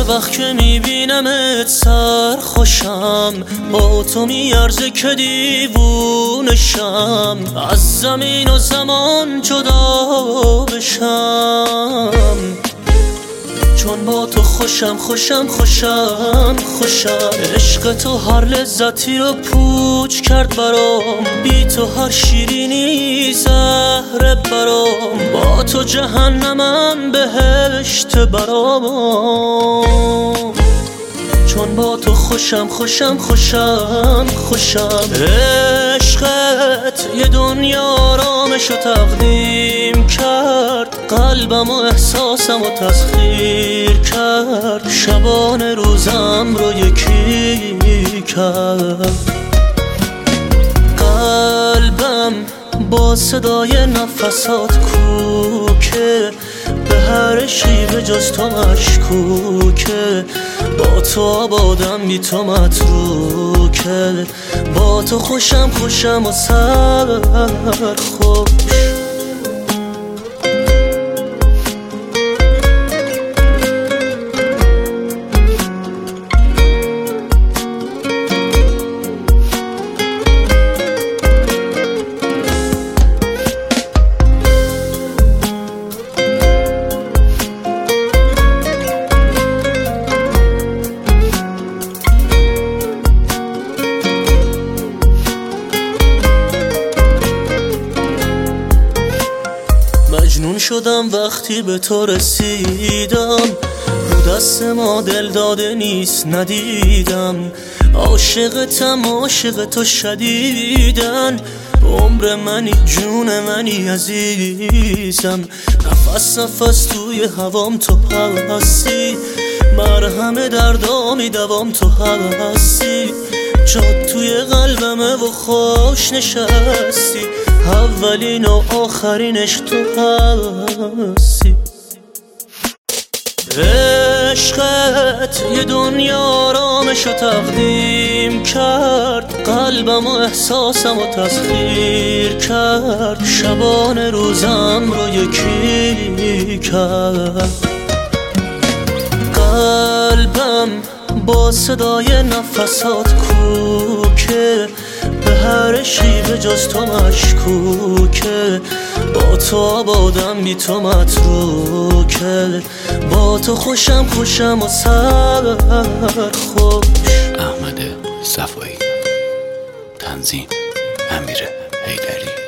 وقت که میبینمت سر خوشم، با تو میارزه که دیوونشم، از زمین و زمان جدا بشم. چون با تو خوشم خوشم خوشم خوشم، عشق تو هر لذتی رو پوچ کرد برام، بی تو هر شیرینی زهره برام، با تو جهنمم بهشت برام. چون با تو خوشم خوشم خوشم خوشم، عشقت یه دنیا آرامشو تقدیم کرد، قلبم و احساسم و تسخیر کرد، شبانه روزم رو یکی کرد. قلبم با صدای نفسات کوکه، به هر شیوه جز تو مشکوکه، با تو آبادم بی تو متروکه، با تو خوشم خوشم و سر خوش. مجنون شدم وقتی به تو رسیدم، رو دست ما دل داده نیست ندیدم، عاشقتم عاشق تو شدیدن، عمر منی جون منی عزیزم، نفس نفس توی هوام تو هستی، مرهم دردامی دوام تو هستی، جات توی قلبمه و خوش نشستی، اولین و آخرینش تو هستی. عشقت یه دنیا آرامشو تقدیم کرد، قلبم و احساسم و تسخیر کرد، شبانه روزم رو یکی کرد. قلبم با صدای نفسات کوکه، به هر شیوه جز تو مشکوکه، با تو آبادم بی تو متروکه، با تو خوشم خوشم و سر خوش. احمد صفایی، تنظیم امیر حیدری.